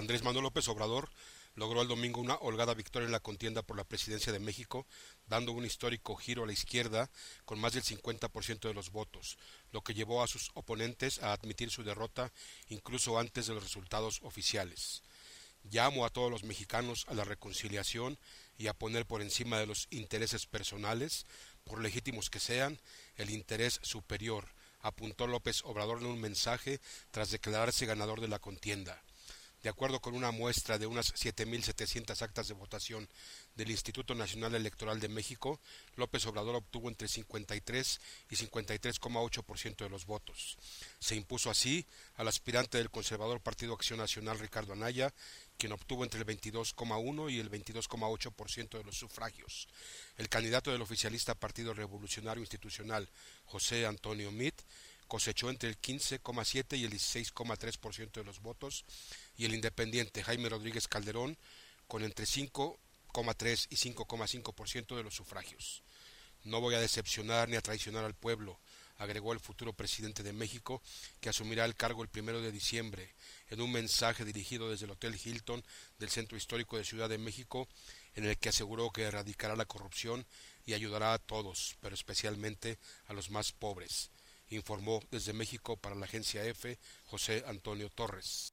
Andrés Manuel López Obrador logró el domingo una holgada victoria en la contienda por la presidencia de México, dando un histórico giro a la izquierda con más del 50% de los votos, lo que llevó a sus oponentes a admitir su derrota incluso antes de los resultados oficiales. Llamo a todos los mexicanos a la reconciliación y a poner por encima de los intereses personales, por legítimos que sean, el interés superior, apuntó López Obrador en un mensaje tras declararse ganador de la contienda. De acuerdo con una muestra de unas 7.700 actas de votación del Instituto Nacional Electoral de México, López Obrador obtuvo entre 53 y 53,8% de los votos. Se impuso así al aspirante del conservador Partido Acción Nacional Ricardo Anaya, quien obtuvo entre el 22,1 y el 22,8% de los sufragios. El candidato del oficialista Partido Revolucionario Institucional, José Antonio Meade, cosechó entre el 15,7 y el 16,3% de los votos, y el independiente Jaime Rodríguez Calderón con entre 5,3 y 5,5% de los sufragios. No voy a decepcionar ni a traicionar al pueblo, agregó el futuro presidente de México, que asumirá el cargo el 1 de diciembre, en un mensaje dirigido desde el Hotel Hilton del Centro Histórico de Ciudad de México, en el que aseguró que erradicará la corrupción y ayudará a todos, pero especialmente a los más pobres. Informó desde México para la agencia EFE José Antonio Torres.